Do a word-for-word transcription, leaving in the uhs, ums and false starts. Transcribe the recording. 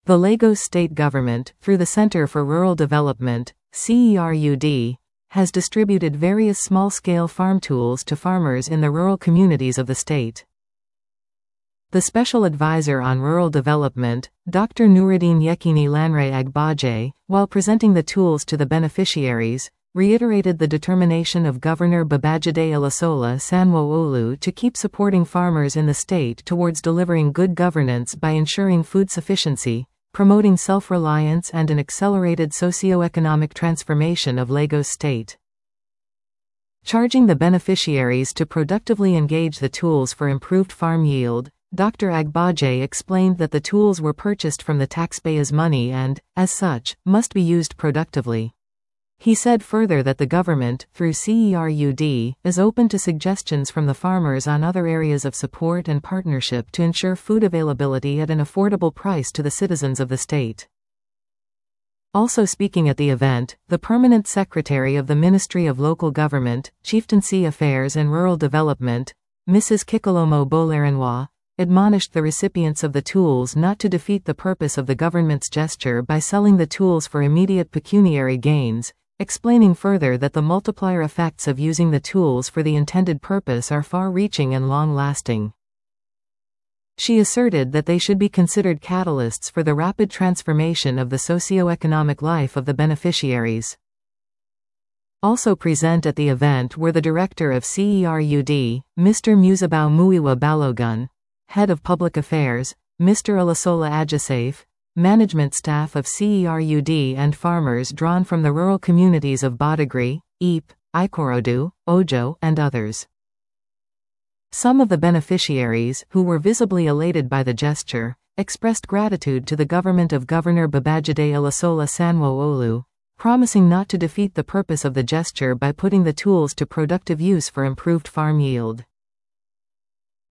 The Lagos State Government, through the Center for Rural Development, C E R U D, has distributed various small-scale farm tools to farmers in the rural communities of the state. The Special Advisor on Rural Development, Doctor Nuruddin Yekini Lanre Agbaje, while presenting the tools to the beneficiaries, reiterated the determination of Governor Babajide Olasola Sanwo-Olu to keep supporting farmers in the state towards delivering good governance by ensuring food sufficiency, promoting self-reliance and an accelerated socio-economic transformation of Lagos State. Charging the beneficiaries to productively engage the tools for improved farm yield, Doctor Agbaje explained that the tools were purchased from the taxpayers' money and, as such, must be used productively. He said further that the government, through C E R U D, is open to suggestions from the farmers on other areas of support and partnership to ensure food availability at an affordable price to the citizens of the state. Also speaking at the event, the Permanent Secretary of the Ministry of Local Government, Chieftaincy Affairs and Rural Development, Missus Kikolomo Bolarinwa, admonished the recipients of the tools not to defeat the purpose of the government's gesture by selling the tools for immediate pecuniary gains, explaining further that the multiplier effects of using the tools for the intended purpose are far-reaching and long-lasting. She asserted that they should be considered catalysts for the rapid transformation of the socio-economic life of the beneficiaries. Also present at the event were the Director of C E R U D, Mister Musabau Muiwa Balogun, Head of Public Affairs, Mister Olasola Ajasafe, management staff of C E R U D and farmers drawn from the rural communities of Badagry, Ipe, Ikorodu, Ojo, and others. Some of the beneficiaries, who were visibly elated by the gesture, expressed gratitude to the government of Governor Babajide Olasola Sanwo-Olu, promising not to defeat the purpose of the gesture by putting the tools to productive use for improved farm yield.